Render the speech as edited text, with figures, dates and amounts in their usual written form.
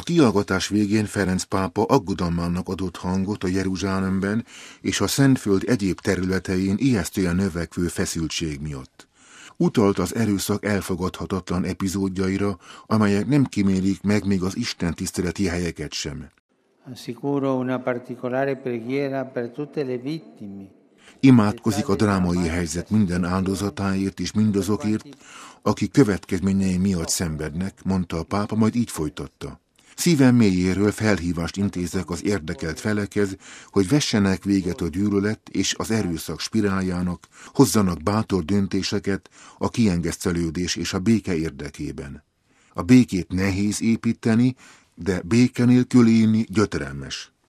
kihallgatás végén Ferenc pápa aggodalmának adott hangot a Jeruzsálemben és a Szentföld egyéb területein ijesztően növekvő feszültség miatt. Utalt az erőszak elfogadhatatlan epizódjaira, amelyek nem kímélik meg még az istentiszteleti helyeket sem. Imádkozik a drámai helyzet minden áldozatáért és mindazokért, akik következményei miatt szenvednek, mondta a pápa, majd így folytatta. Szívem mélyéről felhívást intézek az érdekelt felekhez, hogy vessenek véget a gyűlölet és az erőszak spiráljának, hozzanak bátor döntéseket a kiengesztelődés és a béke érdekében. A békét nehéz építeni, de béke nélkül élni gyötrelmes.